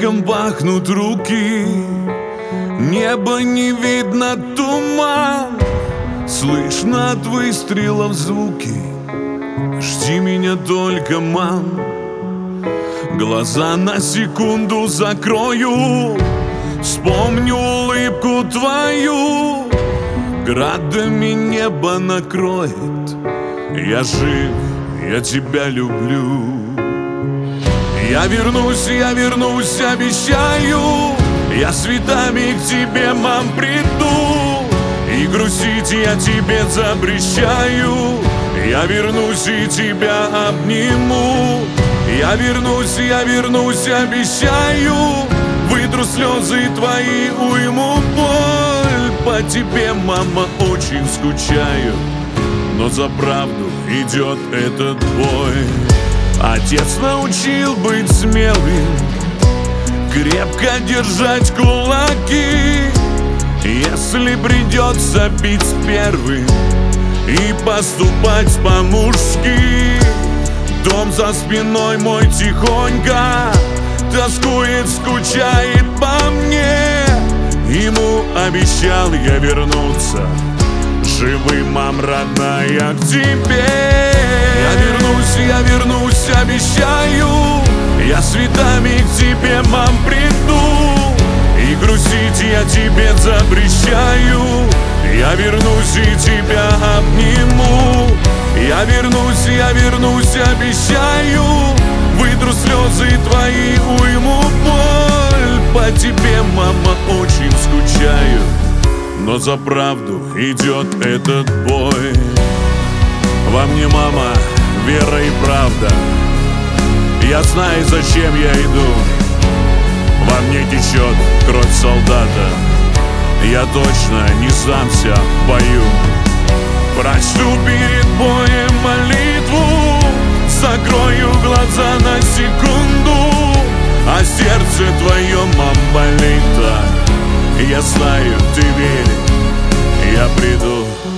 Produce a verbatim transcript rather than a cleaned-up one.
мехом пахнут руки, небо не видно, туман, слышно от выстрелов звуки. Жди меня только, мам. Глаза на секунду закрою, вспомню улыбку твою, градами небо накроет. Я жив, я тебя люблю. Я вернусь, я вернусь, обещаю. Я с цветами к тебе, мам, приду, и грустить я тебе запрещаю. Я вернусь и тебя обниму. Я вернусь, я вернусь, обещаю. Вытру слезы твои, уйму боль. По тебе, мама, очень скучаю, но за правду идет этот бой. Отец научил быть смелым, крепко держать кулаки, если придется бить первым и поступать по-мужски. Дом за спиной мой тихонько тоскует, скучает по мне. Ему обещал я вернуться живым, мам, родная, к тебе. Я вернусь, я вернусь, обещаю. Я с цветами к тебе, мам, приду, и грустить я тебе запрещаю. Я вернусь и тебя обниму. Я вернусь, я вернусь, обещаю. Вытру слезы твои, уйму боль. По тебе, мама, очень скучаю, но за правду идет этот бой. Во мне, мама, вера и правда. Я знаю, зачем я иду. Во мне течет кровь солдата. Я точно не сдамся в бою. Прочту перед боем молитву, закрою глаза на секунду, а сердце твое, мам, болит. Я знаю, ты веришь, я приду.